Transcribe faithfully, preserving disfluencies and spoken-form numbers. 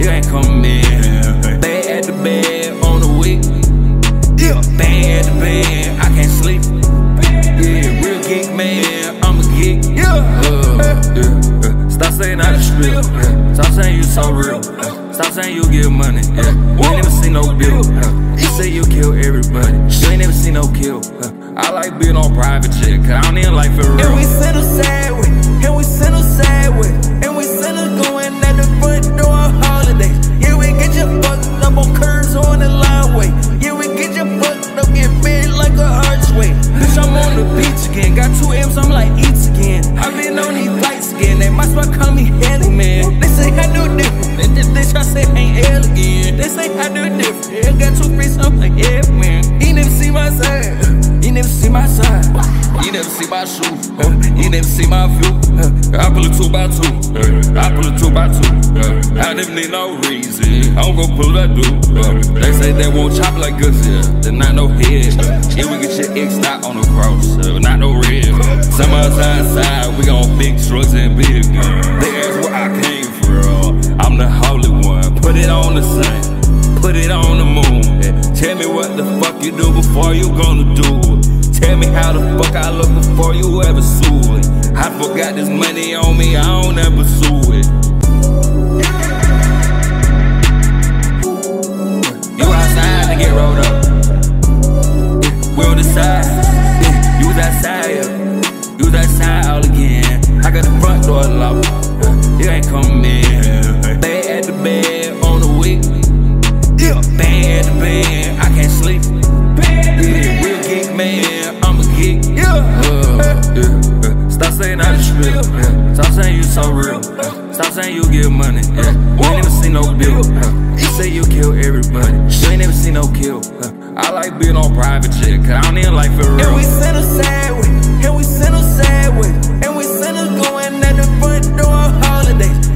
You ain't coming in. Bad at the bed on the week. Yeah, bad at the bed, I can't sleep. Yeah, real geek man, I'm a geek. Yeah, uh, yeah. Stop saying I just real. Yeah. Stop saying you so real. Yeah. Stop saying you give money. Yeah. You ain't never seen no bill. Yeah. You say you kill everybody. You ain't never seen no kill. Yeah. I like being on private jet, cause I don't even like for real. And we settle sideways, and we settle sideways, and we settle going at the front door on holidays. Yeah, we get you fucked up on curves on the lineway. Yeah, we get you fucked up, get big like a archway. Bitch, I'm on the beach again, got two M's, I'm like eats again. I been on these flights again, they might as well call me Heli, man. They say I do different, and this bitch I say ain't L again. They say I do different, yeah, got two free, I'm like, yeah, man. He never see my side. You never see my side, you never see my shoe, uh, you never see my view. Uh, I pull a two by two, uh, I pull a two by two. Uh, I never need no reason, I'm gon' pull that dude. Uh, they say they won't chop like us, yeah, they're not no head. Yeah, we get your X dot on the cross, uh, not no red. Some of us outside, we gon' big trucks and big guns. They ask where I came from, I'm the holy one. Put it on the sun, put it on the moon. Yeah. Tell me what the fuck you do before you gonna do it. Tell me how the fuck I look before you ever sue it. I forgot this money on me, I don't ever sue it. You outside to get rolled up. Yeah, we on the side. Yeah, you was outside, yeah. You was outside all again. I got the front door locked. Yeah, you ain't coming in. Bad at the bed on the week. Yeah, bad at the bed, I can't sleep. Yeah, real geek man, I'm a geek. Yeah, uh, yeah. Stop saying I just real. Yeah. Stop saying you so real. Yeah. Stop saying you give money. Yeah. You ain't never seen no bill. Yeah. You say you kill everybody. You ain't never seen no kill. Yeah. I like being on private jet, cause I don't even like for real. And we settle sideways, and we settle sideways, and we settle going at the front door on holidays.